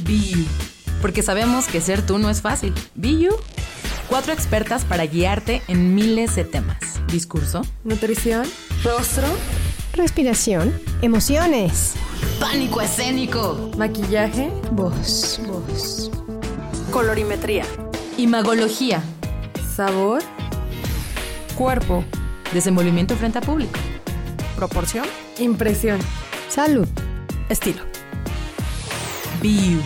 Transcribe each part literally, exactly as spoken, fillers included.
Be You, porque sabemos que ser tú no es fácil. Be You. Cuatro expertas para guiarte en miles de temas. Discurso, nutrición, rostro, respiración, emociones, pánico escénico, maquillaje, voz, voz, colorimetría, imagología, sabor, cuerpo, desenvolvimiento frente a público, proporción, impresión, salud, estilo. Be You.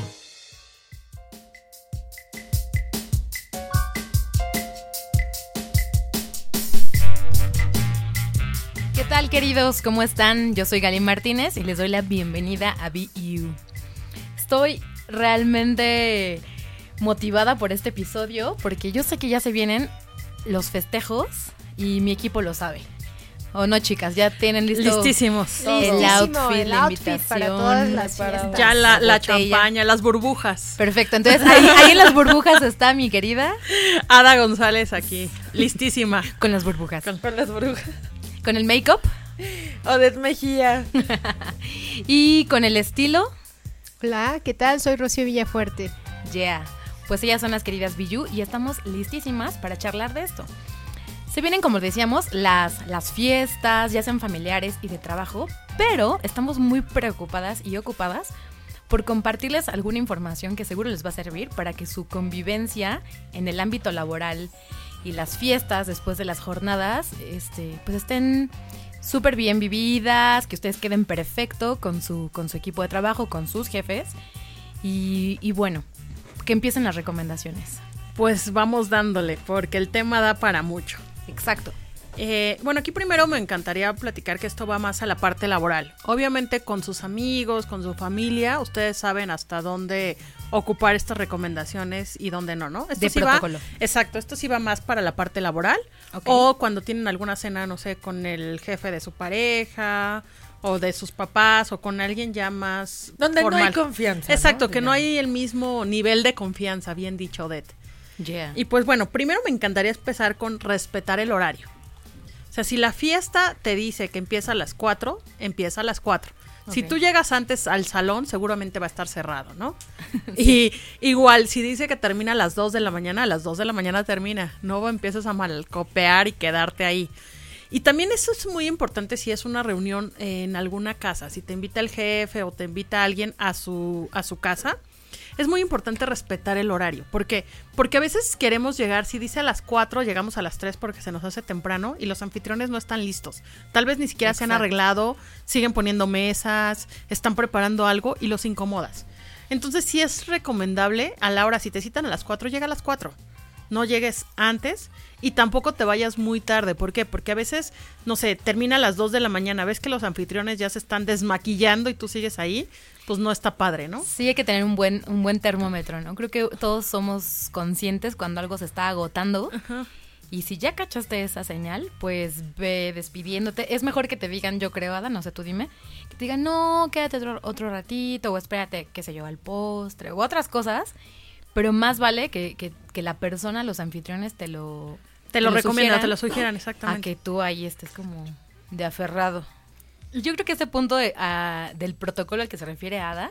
¿Qué tal, queridos? ¿Cómo están? Yo soy Gali Martínez y les doy la bienvenida a Be You. Estoy realmente motivada por este episodio porque yo sé que ya se vienen los festejos y mi equipo lo sabe. ¿O no, chicas? Ya tienen listo listísimos el Listísimo, outfit, el la outfit invitación para todas las fiestas. ya la, la botella. champaña, las burbujas. Perfecto, entonces ahí, ahí en las burbujas está mi querida. Ada González aquí, listísima. Con las burbujas. Con, Con las brujas. Con el make-up Odette Mejía. y con el estilo. Hola, ¿qué tal? Soy Rocío Villafuerte. Yeah. Pues ellas son las queridas Be You y estamos listísimas para charlar de esto. Se vienen, como decíamos, las, las fiestas, ya sean familiares y de trabajo, pero estamos muy preocupadas y ocupadas por compartirles alguna información que seguro les va a servir para que su convivencia en el ámbito laboral y las fiestas después de las jornadas este, pues estén súper bien vividas, que ustedes queden perfecto con su, con su equipo de trabajo, con sus jefes y, y bueno, que empiecen las recomendaciones. Pues vamos dándole, porque el tema da para mucho. Exacto. Eh, bueno, aquí primero me encantaría platicar que esto va más a la parte laboral. Obviamente con sus amigos, con su familia, ustedes saben hasta dónde ocupar estas recomendaciones y dónde no, ¿no? Esto De sí protocolo. Va, exacto, esto sí va más para la parte laboral. Okay. O cuando tienen alguna cena, no sé, con el jefe de su pareja o de sus papás o con alguien ya más Donde formal. no hay confianza. Exacto, ¿no? que no Digamos. hay el mismo nivel de confianza, bien dicho, Odette. Yeah. Y pues bueno, primero me encantaría empezar con respetar el horario. O sea, si la fiesta te dice que empieza a las cuatro, empieza a las cuatro. Si Ok. tú llegas antes al salón, seguramente va a estar cerrado, ¿no? Sí. Y igual, si dice que termina a las dos de la mañana, a las dos de la mañana termina. No empiezas a malcopear y quedarte ahí. Y también eso es muy importante si es una reunión en alguna casa. Si te invita el jefe o te invita alguien a su, a su casa, es muy importante respetar el horario. ¿Por qué? Porque a veces queremos llegar, si dice a las cuatro, llegamos a las tres porque se nos hace temprano y los anfitriones no están listos. Tal vez ni siquiera Exacto. se han arreglado, siguen poniendo mesas, están preparando algo y los incomodas. Entonces sí es recomendable a la hora, si te citan a las cuatro, llega a las cuatro. No llegues antes y tampoco te vayas muy tarde. ¿Por qué? Porque a veces, no sé, termina a las dos de la mañana, ves que los anfitriones ya se están desmaquillando y tú sigues ahí, pues no está padre, ¿no? Sí, hay que tener un buen, un buen termómetro, ¿no? Creo que todos somos conscientes cuando algo se está agotando. Ajá. Y si ya cachaste esa señal, pues ve despidiéndote. Es mejor que te digan, yo creo, Ada, no sé, tú dime, que te digan, no, quédate otro, otro ratito, o espérate, qué sé yo, al postre, o otras cosas. Pero más vale que, que, que la persona, los anfitriones, te lo Te lo recomiendan, sugieran te lo sugieran, a exactamente. que tú ahí estés como de aferrado. Yo creo que ese punto de, a, del protocolo al que se refiere Ada,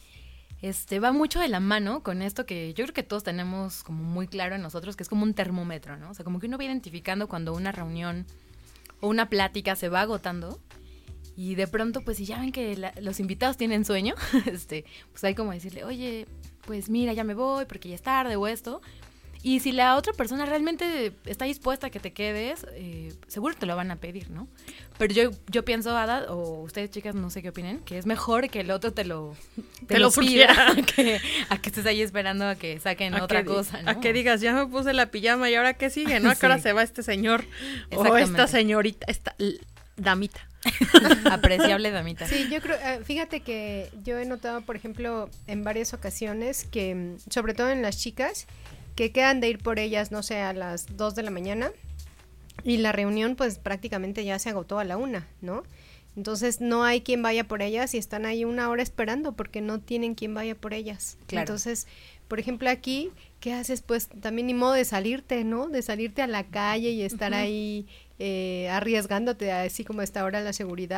este, va mucho de la mano con esto que yo creo que todos tenemos como muy claro en nosotros, que es como un termómetro, ¿no? O sea, como que uno va identificando cuando una reunión o una plática se va agotando y de pronto, pues si ya ven que la, los invitados tienen sueño, este, pues hay como decirle, oye, pues mira, ya me voy porque ya es tarde o esto. Y si la otra persona realmente está dispuesta a que te quedes, eh, seguro te lo van a pedir, ¿no? Pero yo, yo pienso, Ada, o ustedes chicas, no sé qué opinen, que es mejor que el otro te lo, te Te lo lo pida sugiera. a que, a que estés ahí esperando a que saquen A otra que, cosa, ¿no? A que digas, ya me puse la pijama y ahora qué sigue, ¿no? ¿A qué Sí. hora se va este señor? O Exactamente. esta señorita, esta l- damita. Apreciable damita. Sí, yo creo, eh, fíjate que yo he notado, por ejemplo, en varias ocasiones que, mm, sobre todo en las chicas, que quedan de ir por ellas, no sé, a las dos de la mañana y la reunión pues prácticamente ya se agotó a la una, ¿no? Entonces no hay quien vaya por ellas y están ahí una hora esperando porque no tienen quien vaya por ellas. Claro. Entonces, por ejemplo, aquí, ¿qué haces? Pues también ni modo de salirte, ¿no? De salirte a la calle y estar uh-huh. ahí eh, arriesgándote, así como está ahora la seguridad.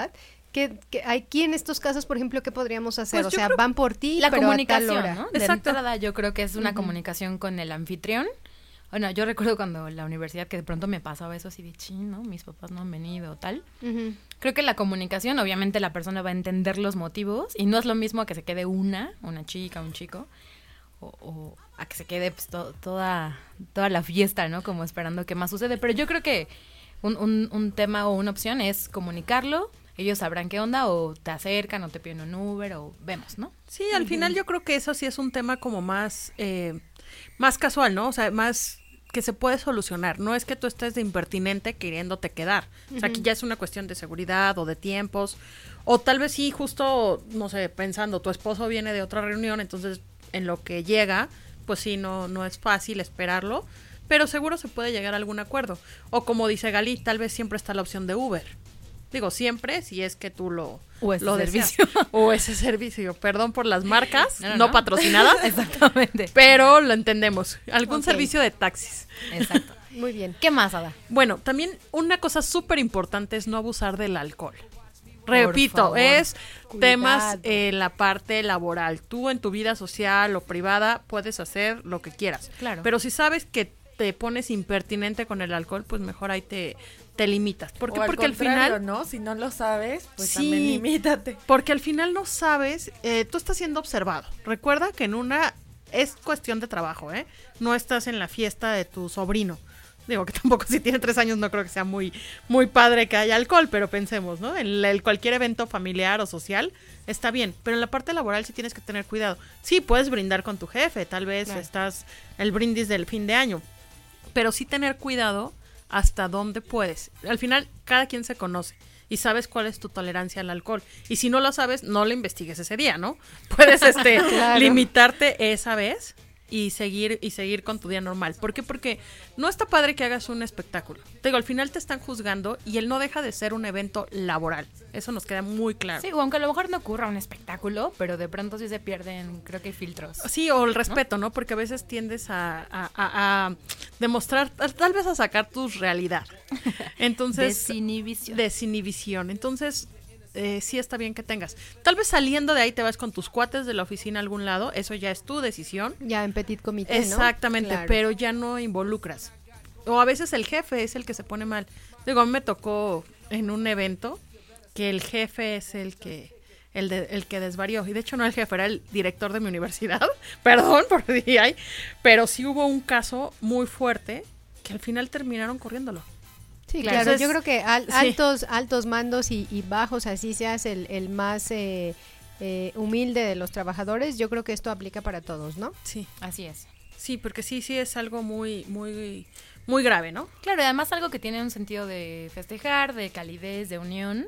¿Qué, qué- aquí en estos casos, por ejemplo, qué podríamos hacer? Pues o yo sea, creo- van por ti, La pero a tal comunicación, hora. ¿no? De Exacto. entrada, yo creo que es una comunicación con el anfitrión. Bueno, yo recuerdo cuando en la universidad que de pronto me pasaba eso así de chin, ¿no? Mis papás no han venido o tal. Ujú. Creo que la comunicación, obviamente la persona va a entender los motivos y no es lo mismo a que se quede una, una chica, un chico, o, o a que se quede pues, to- toda, toda la fiesta, ¿no? Como esperando qué más sucede. Pero yo creo que un, un, un tema o una opción es comunicarlo, ellos sabrán qué onda, o te acercan, o te piden un Uber, o vemos, ¿no? Sí, al final yo creo que eso sí es un tema como más, eh, más casual, ¿no? O sea, más que se puede solucionar. No es que tú estés de impertinente queriéndote quedar. O sea, aquí ya es una cuestión de seguridad o de tiempos. O tal vez sí, justo, no sé, pensando, tu esposo viene de otra reunión, entonces en lo que llega, pues sí, no, no es fácil esperarlo, pero seguro se puede llegar a algún acuerdo. O como dice Gali, tal vez siempre está la opción de Uber. Digo, siempre, si es que tú lo, O ese lo deseas. servicio. O ese servicio. Perdón por las marcas, No, no, no, no. patrocinadas, Exactamente. pero lo entendemos. Algún Ok. servicio de taxis. Exacto. Muy bien. ¿Qué más, Ada? Bueno, también una cosa súper importante es no abusar del alcohol. Por Repito, favor. es Cuidado. temas en la parte laboral. Tú en tu vida social o privada puedes hacer lo que quieras. Claro. Pero si sabes que te pones impertinente con el alcohol, pues mejor ahí te, te limitas. ¿Por qué? O al Porque al contrario, final... ¿no? Si no lo sabes, pues Sí. también limítate. Porque al final no sabes, eh, tú estás siendo observado. Recuerda que en una es cuestión de trabajo, ¿eh? No estás en la fiesta de tu sobrino. Digo que tampoco si tiene tres años no creo que sea muy, muy padre que haya alcohol, pero pensemos, ¿no? En el, el cualquier evento familiar o social está bien, pero en la parte laboral sí tienes que tener cuidado. Sí, puedes brindar con tu jefe, tal vez Claro. estás el brindis del fin de año, pero sí tener cuidado hasta dónde puedes. Al final, cada quien se conoce y sabes cuál es tu tolerancia al alcohol. Y si no lo sabes, no lo investigues ese día, ¿no? Puedes este Claro. limitarte esa vez y seguir y seguir con tu día normal. ¿Por qué? Porque no está padre que hagas un espectáculo. Te digo, al final te están juzgando y él no deja de ser un evento laboral. Eso nos queda muy claro. Sí, o aunque a lo mejor no ocurra un espectáculo, pero de pronto sí se pierden, creo que filtros. Sí, o el respeto, ¿no? Porque a veces tiendes a, a- a- a demostrar, a- tal vez a sacar tu realidad. Entonces, Desinhibición. desinhibición. Entonces, eh, sí está bien que tengas. Tal vez saliendo de ahí te vas con tus cuates de la oficina a algún lado, eso ya es tu decisión. Ya en petit comité, ¿no? Exactamente, Claro. pero ya no involucras. O a veces el jefe es el que se pone mal. Digo, a mí me tocó en un evento que el jefe es el que el, de- el que desvarió. Y de hecho no el jefe, era el director de mi universidad. Perdón por decir ahí. Pero sí hubo un caso muy fuerte que al final terminaron corriéndolo. Sí, Claro. claro. Entonces, Yo creo que al- sí. altos, altos mandos y, y bajos, así seas el, el más eh, eh, humilde de los trabajadores, yo creo que esto aplica para todos, ¿no? Sí, Así es. sí, porque sí, sí es algo muy, muy, muy grave, ¿no? Claro, y además algo que tiene un sentido de festejar, de calidez, de unión.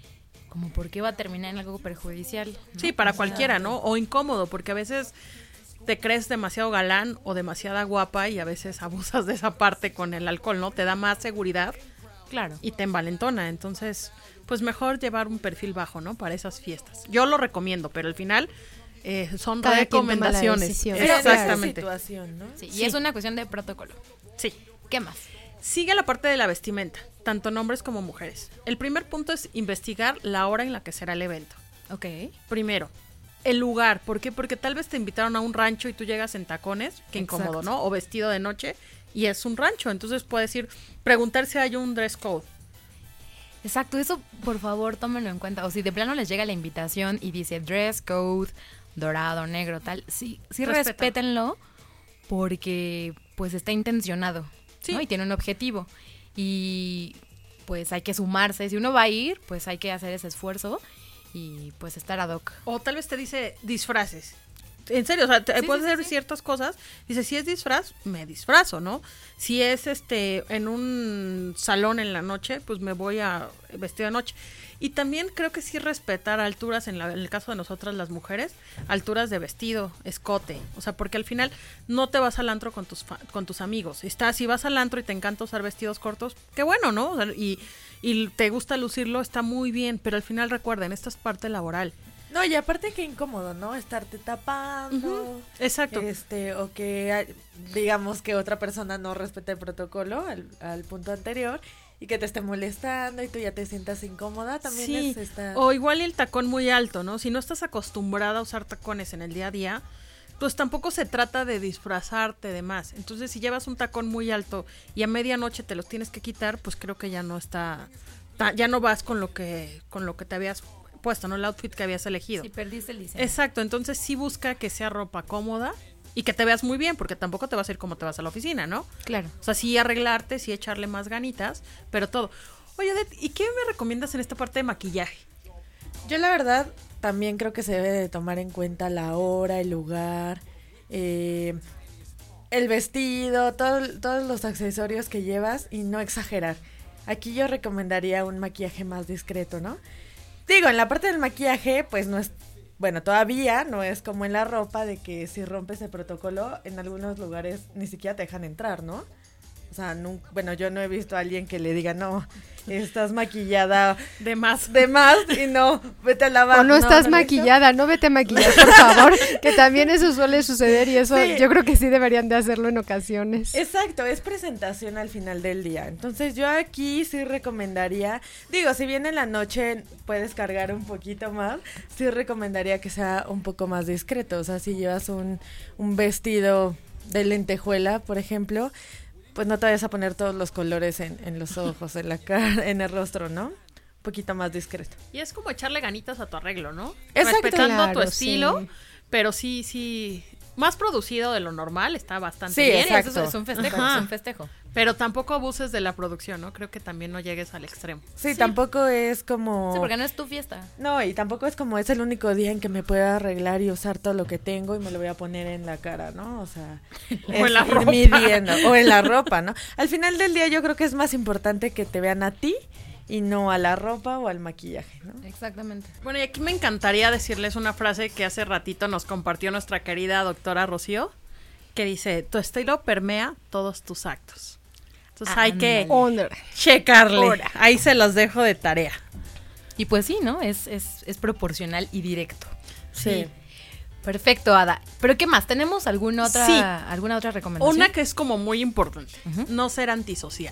Como por qué va a terminar en algo perjudicial. ¿no? Sí, para O sea, cualquiera, ¿no? O incómodo, porque a veces te crees demasiado galán o demasiada guapa y a veces abusas de esa parte con el alcohol, ¿no? Te da más seguridad Claro. y te envalentona. Entonces, pues mejor llevar un perfil bajo, ¿no? Para esas fiestas. Yo lo recomiendo, pero al final eh, son Cada quien toma la recomendaciones. decisión. Pero en esa Exactamente. situación, ¿no? Sí, y Sí. es una cuestión de protocolo. Sí. ¿Qué más? Sigue la parte de la vestimenta, tanto en hombres como mujeres. El primer punto es investigar la hora en la que será el evento. Ok. Primero, el lugar. ¿Por qué? Porque tal vez te invitaron a un rancho y tú llegas en tacones, qué incómodo, Exacto. ¿no? O vestido de noche y es un rancho. Entonces puedes ir, preguntar si hay un dress code. Exacto, eso por favor tómenlo en cuenta. O si de plano les llega la invitación y dice dress code, dorado, negro, tal, sí, sí Respeta. respétenlo porque pues está intencionado, Sí. ¿no? Y tiene un objetivo. Y pues hay que sumarse. Si uno va a ir, pues hay que hacer ese esfuerzo y pues estar ad hoc. O tal vez te dice disfraces. En serio, o sea, te- Sí, puedes sí, sí, hacer sí. ciertas cosas. Dice, si es disfraz, me disfrazo, ¿no? Si es este en un salón en la noche, pues me voy a vestir de noche. Y también creo que sí respetar alturas, en, la- en el caso de nosotras las mujeres, alturas de vestido, escote. O sea, porque al final no te vas al antro con tus fa- con tus amigos. Está, si vas al antro y te encanta usar vestidos cortos, qué bueno, ¿no? O sea, y, y te gusta lucirlo, está muy bien. Pero al final recuerden, esta es parte laboral. No, y aparte qué incómodo, ¿no? Estarte tapando. Exacto. Este, o que hay- digamos que otra persona no respete el protocolo al, al punto anterior y que te esté molestando y tú ya te sientas incómoda, también Sí, es esta... o igual el tacón muy alto, ¿no? Si no estás acostumbrada a usar tacones en el día a día, pues tampoco se trata de disfrazarte de más. Entonces, si llevas un tacón muy alto y a medianoche te los tienes que quitar, pues creo que ya no está, ta- ya no vas con lo que, con lo que te habías puesto, ¿no? El outfit que habías elegido. Si perdiste el diseño. Exacto, entonces sí busca que sea ropa cómoda y que te veas muy bien, porque tampoco te vas a ir como te vas a la oficina, ¿no? Claro. O sea, sí arreglarte, sí echarle más ganitas, pero todo. Oye, Odette, ¿y qué me recomiendas en esta parte de maquillaje? Yo la verdad también creo que se debe de tomar en cuenta la hora, el lugar, eh, el vestido, todo, todos los accesorios que llevas y no exagerar. Aquí yo recomendaría un maquillaje más discreto, ¿no? Digo, en la parte del maquillaje, pues no es, bueno, todavía no es como en la ropa de que si rompes el protocolo, en algunos lugares ni siquiera te dejan entrar, ¿no? O sea, no, bueno, yo no he visto a alguien que le diga, no, estás maquillada De más. de más y no, vete a lavar. O no, estás lo he maquillada, no vete a maquillar, por favor, que también eso suele suceder y eso Sí. yo creo que sí deberían de hacerlo en ocasiones. Exacto, es presentación al final del día. Entonces yo aquí sí recomendaría, digo, si bien en la noche puedes cargar un poquito más, sí recomendaría que sea un poco más discreto. O sea, si llevas un, un vestido de lentejuela, por ejemplo, pues no te vayas a poner todos los colores en, en los ojos, en la cara, en el rostro, ¿no? Un poquito más discreto. Y es como echarle ganitas a tu arreglo, ¿no? Exacto. Respetando tu Claro, estilo, sí. pero sí, sí, más producido de lo normal, está bastante Sí, bien. exacto. Eso es un festejo, Ajá. es un festejo. Pero tampoco abuses de la producción, ¿no? Creo que también no llegues al extremo. Sí, tampoco es como... Sí, porque no es tu fiesta. No, y tampoco es como es el único día en que me pueda arreglar y usar todo lo que tengo y me lo voy a poner en la cara, ¿no? O sea, O es en la ir ropa. midiendo, o en la ropa, ¿no? Al final del día yo creo que es más importante que te vean a ti y no a la ropa o al maquillaje, ¿no? Exactamente. Bueno, y aquí me encantaría decirles una frase que hace ratito nos compartió nuestra querida doctora Rocío, que dice, tu estilo permea todos tus actos. Entonces hay que Ándale. Honor. checarle. Ahora. Ahí se los dejo de tarea. Y pues sí, ¿no? Es, es, es proporcional y directo. Sí. Perfecto, Ada. ¿Pero qué más? ¿Tenemos alguna otra, Sí. alguna otra recomendación? Una que es como muy importante, Ujú. no ser antisocial.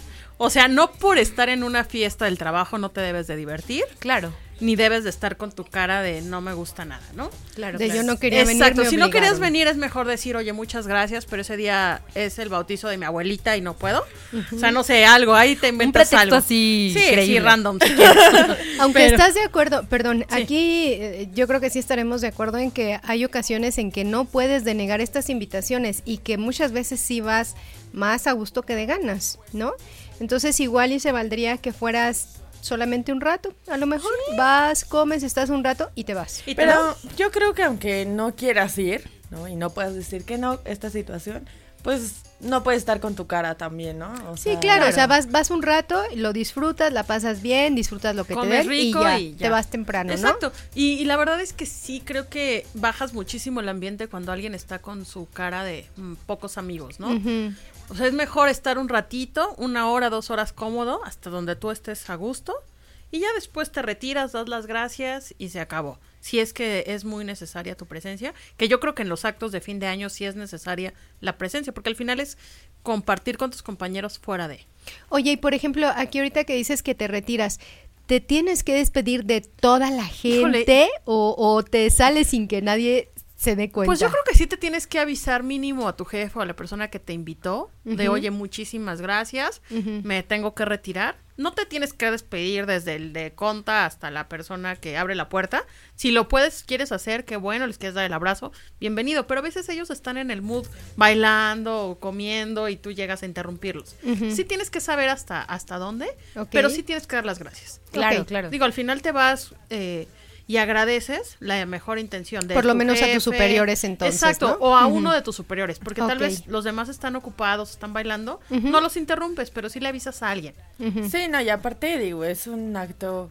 O sea, no por estar en una fiesta del trabajo no te debes de divertir, Claro, ni debes de estar con tu cara de no me gusta nada, ¿no? claro. De claro. yo no quería venir, Exacto, me si no obligaron. querías venir es mejor decir, oye, muchas gracias, pero ese día es el bautizo de mi abuelita y no puedo. O sea, no sé, algo, ahí te Un inventas pretexto algo. así Sí, sí, creíble. random. si quieres. Aunque Pero- estás de acuerdo, perdón, Sí. aquí eh, yo creo que sí estaremos de acuerdo en que hay ocasiones en que no puedes denegar estas invitaciones y que muchas veces sí vas más a gusto que de ganas, ¿no? Entonces igual y se valdría que fueras solamente un rato, a lo mejor vas, comes, estás un rato y te vas. Y te Pero vas. yo creo que aunque no quieras ir, ¿no? Y no puedas decir que no, esta situación, pues no puedes estar con tu cara también, ¿no? O Sí, sea, claro, o sea, vas, vas un rato, lo disfrutas, la pasas bien, disfrutas lo que Comes te den rico y, ya, y ya. te vas temprano, Exacto. Y, y la verdad es que sí, creo que bajas muchísimo el ambiente cuando alguien está con su cara de mm, pocos amigos, ¿no? ¿no? Ujú. O sea, es mejor estar un ratito, una hora, dos horas cómodo, hasta donde tú estés a gusto, y ya después te retiras, das las gracias y se acabó. Si es que es muy necesaria tu presencia, que yo creo que en los actos de fin de año sí es necesaria la presencia, porque al final es compartir con tus compañeros fuera de. Oye, y por ejemplo, aquí ahorita que dices que te retiras, ¿te tienes que despedir de toda la gente Híjole. o, o te sales sin que nadie se dé cuenta? Pues yo creo que sí te tienes que avisar mínimo a tu jefe o a la persona que te invitó de, Ujú. oye, muchísimas gracias, Ujú. me tengo que retirar. No te tienes que despedir desde el de conta hasta la persona que abre la puerta. Si lo puedes, quieres hacer, qué bueno, les quieres dar el abrazo, bienvenido. Pero a veces ellos están en el mood bailando o comiendo y tú llegas a interrumpirlos. Ujú. Sí tienes que saber hasta, hasta dónde, Ok. pero sí tienes que dar las gracias. Claro, Ok. claro. Digo, al final te vas eh, y agradeces la mejor intención de Por lo tu menos a tus jefe. superiores, entonces, Exacto, ¿no? o a Ujú. uno de tus superiores, porque tal Ok. vez los demás están ocupados, están bailando, Ujú. no los interrumpes, pero sí le avisas a alguien. Ujú. Sí, no, y aparte, digo, es un acto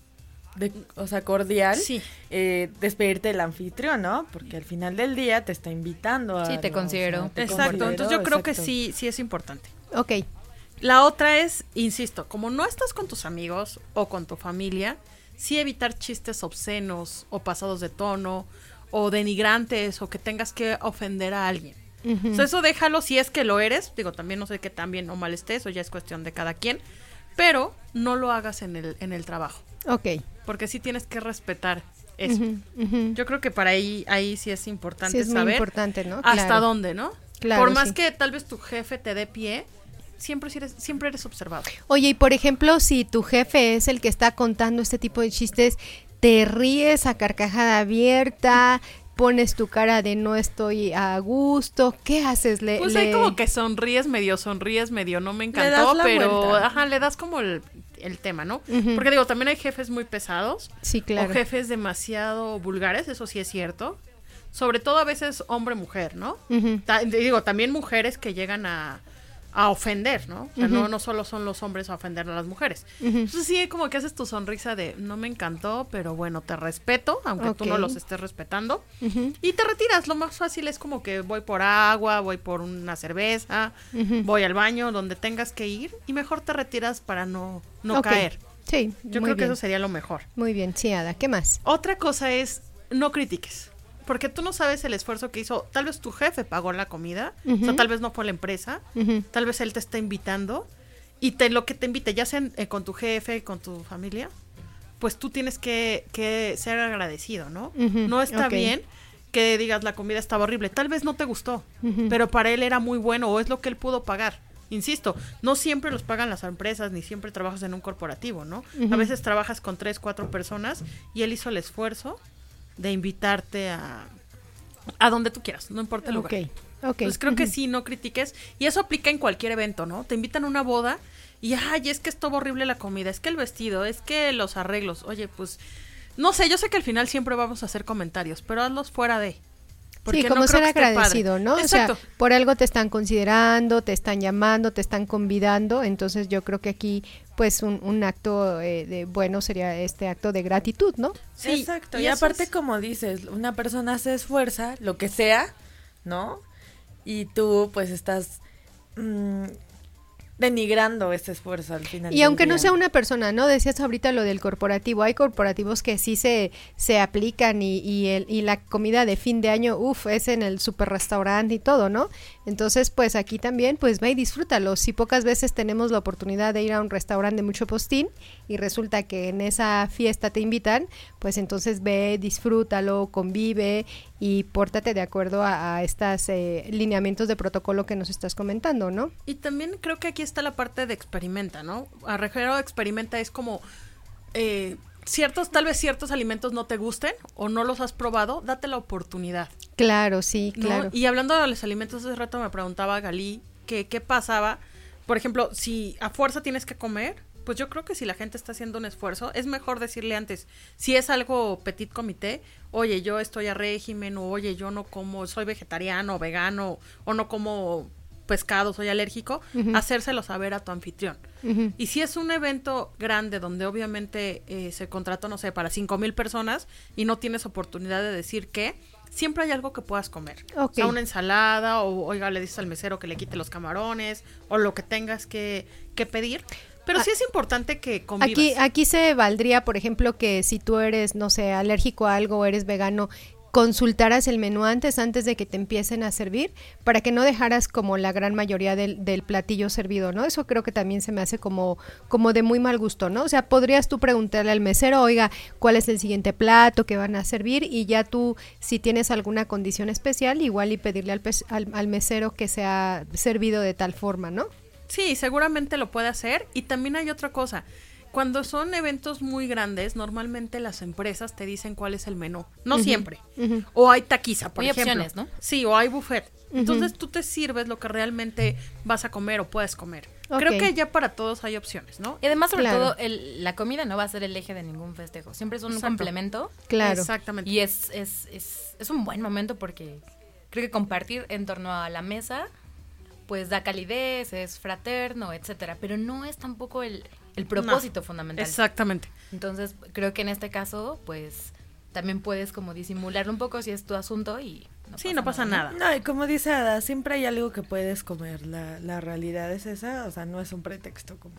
de, o sea, cordial. Sí. eh, despedirte del anfitrión, ¿no? Porque al final del día te está invitando a Sí, te algo, considero. te Exacto, considero, entonces yo creo que exacto. sí, sí es importante. Ok. La otra es, insisto, como no estás con tus amigos o con tu familia, sí evitar chistes obscenos o pasados de tono o denigrantes o que tengas que ofender a alguien. Ujú. O sea, eso déjalo si es que lo eres. Digo, también no sé qué tan bien o mal estés, eso ya es cuestión de cada quien. pero no lo hagas en el, en el trabajo. Ok. Porque sí tienes que respetar eso. Ujú, ujú. Yo creo que para ahí, ahí sí es importante Sí, es muy saber importante, ¿no? hasta Claro. dónde, ¿no? Claro, Por más sí. que tal vez tu jefe te dé pie, siempre sí eres, siempre eres observado. Oye, y por ejemplo, si tu jefe es el que está contando este tipo de chistes, te ríes a carcajada abierta, pones tu cara de no estoy a gusto, ¿qué haces? Le, Pues le- ahí como que sonríes medio, sonríes medio, no me Le encantó, das la pero vuelta. ajá, le das como el, el tema, ¿no? Ujú. Porque digo, también hay jefes muy pesados Sí, claro. o jefes demasiado vulgares, eso sí es cierto. Sobre todo a veces hombre-mujer, ¿no? Ujú. Ta- digo, también mujeres que llegan a, a ofender, ¿no? O sea, Ujú. no, no solo son los hombres a ofender a las mujeres. Ujú. Entonces sí, como que haces tu sonrisa de, no me encantó, pero bueno, te respeto, aunque tú no Ok. los estés respetando. Ujú. Y te retiras, lo más fácil es como que voy por agua, voy por una cerveza, Ujú. voy al baño, donde tengas que ir, y mejor te retiras para no, no Ok. caer. Sí, Yo muy creo que bien. eso sería lo mejor. Muy bien, sí, Ada, ¿qué más? Otra cosa es, no critiques. Porque tú no sabes el esfuerzo que hizo. Tal vez tu jefe pagó la comida. O sea, Ujú. tal vez no fue la empresa. Ujú. Tal vez él te está invitando. Y te, lo que te invite, ya sea en- eh, con tu jefe, con tu familia, pues tú tienes que, que ser agradecido, ¿no? Ujú, No está ok. bien que digas la comida estaba horrible. Tal vez no te gustó. Ujú. Pero para él era muy bueno o es lo que él pudo pagar. Insisto, no siempre los pagan las empresas ni siempre trabajas en un corporativo, ¿no? Ujú. A veces trabajas con tres, cuatro personas y él hizo el esfuerzo de invitarte a, a donde tú quieras, no importa el lugar. Ok, ok. Pues creo que Ujú. sí, no critiques. Y eso aplica en cualquier evento, ¿no? Te invitan a una boda y, ay, es que estuvo horrible la comida, es que el vestido, es que los arreglos. Oye, pues, no sé, yo sé que al final siempre vamos a hacer comentarios, pero hazlos fuera de. Porque Sí, como no creo ser que esté padre. agradecido, ¿no? Exacto. O sea, por algo te están considerando, te están llamando, te están convidando, entonces yo creo que aquí, pues, un, un acto eh, de bueno sería este acto de gratitud, ¿no? Sí, Exacto. Y, eso aparte, es- como dices, una persona se esfuerza, lo que sea, ¿no? Y tú, pues, estás mm, denigrando ese esfuerzo al final. Y del aunque no día. sea una persona, ¿no? Decías ahorita lo del corporativo, hay corporativos que sí se, se aplican y, y, el, y la comida de fin de año, uff, es en el super restaurante y todo, ¿no? Entonces, pues aquí también, pues ve y disfrútalo. Si pocas veces tenemos la oportunidad de ir a un restaurante de mucho postín y resulta que en esa fiesta te invitan, pues entonces ve, disfrútalo, convive y pórtate de acuerdo a, a estos eh, lineamientos de protocolo que nos estás comentando, ¿no? Y también creo que aquí está la parte de experimenta, ¿no? Arrejero experimenta es como eh, ciertos, tal vez ciertos alimentos no te gusten o no los has probado, date la oportunidad. Claro, sí, ¿no? claro. Y hablando de los alimentos, hace rato me preguntaba Galí que qué pasaba, por ejemplo, si a fuerza tienes que comer, pues yo creo que si la gente está haciendo un esfuerzo, es mejor decirle antes, si es algo petit comité, oye, yo estoy a régimen, o oye, yo no como, soy vegetariano, vegano, o no como pescado, soy alérgico, Ujú. hacérselo saber a tu anfitrión. Ujú. Y si es un evento grande donde obviamente eh, se contrató, no sé, para cinco mil personas y no tienes oportunidad de decir qué, siempre hay algo que puedas comer. Ok. O sea, una ensalada, o oiga, le dices al mesero que le quite los camarones, o lo que tengas que, que pedir. Pero sí es importante que convivas. Aquí, aquí se valdría, por ejemplo, que si tú eres, no sé, alérgico a algo o eres vegano, consultaras el menú antes, antes de que te empiecen a servir, para que no dejaras como la gran mayoría del, del platillo servido, ¿no? Eso creo que también se me hace como, como de muy mal gusto, ¿no? O sea, podrías tú preguntarle al mesero, oiga, ¿cuál es el siguiente plato que van a servir? Y ya tú, si tienes alguna condición especial, igual y pedirle al, pes- al, al mesero que sea servido de tal forma, ¿no? Sí, seguramente lo puede hacer. Y también hay otra cosa. Cuando son eventos muy grandes, normalmente las empresas te dicen cuál es el menú. No Ujú, siempre. ujú. O hay taquiza, por Hay ejemplo. opciones, ¿no? Sí, o hay buffet. Ujú. Entonces tú te sirves lo que realmente vas a comer o puedes comer. Ok. Creo que ya para todos hay opciones, ¿no? Y además, sobre Claro. todo, el- la comida no va a ser el eje de ningún festejo. Siempre es un Exacto. complemento. Claro. Exactamente. Y es, es, es, es un buen momento porque creo que compartir en torno a la mesa, pues da calidez, es fraterno, etcétera. Pero no es tampoco el, el propósito fundamental. Exactamente. Entonces, creo que en este caso, pues, también puedes como disimularlo un poco si es tu asunto y no Sí, no pasa nada. No, y como dice Ada, siempre hay algo que puedes comer. La, la realidad es esa, o sea, no es un pretexto como,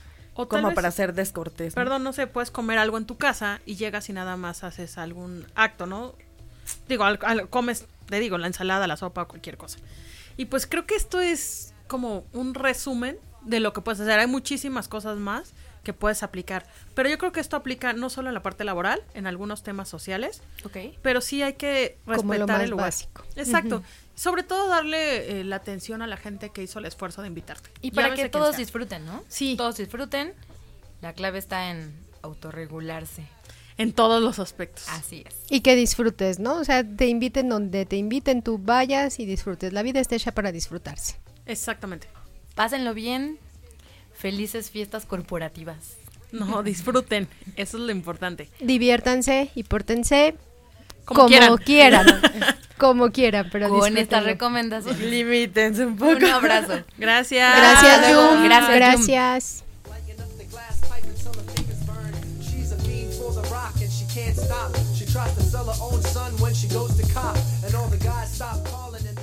O tal como vez- para ser descortés. ¿no? Perdón, no sé, puedes comer algo en tu casa y llegas y nada más haces algún acto, ¿no? Digo, al- al- comes, te digo, la ensalada, la sopa, cualquier cosa. Y pues creo que esto es como un resumen de lo que puedes hacer. Hay muchísimas cosas más que puedes aplicar. Pero yo creo que esto aplica no solo en la parte laboral, en algunos temas sociales, Ok. pero sí hay que Como lo respetar más el lugar. básico. Exacto. Ujú. Sobre todo darle eh, la atención a la gente que hizo el esfuerzo de invitarte. Y para Llámese que quien todos sea. disfruten, ¿no? Sí. Todos disfruten. La clave está en autorregularse. En todos los aspectos. Así es. Y que disfrutes, ¿no? O sea, te inviten donde te inviten, tú vayas y disfrutes. La vida está hecha para disfrutarse. Exactamente. Pásenlo bien. Felices fiestas corporativas. No, disfruten. Eso es lo importante. Diviértanse y pórtense Como como, quieran. quieran. Como quieran, pero Con esta disfrútenlo. recomendación. Limítense un poco. Un abrazo. Gracias. Gracias, Hasta luego. Jum. Gracias, Jum. Gracias. Lighting up the glass pipe until her fingers burn. She's a fiend for the rock and she can't stop. She tries to sell her own son when she goes to cop. And all the guys stop calling and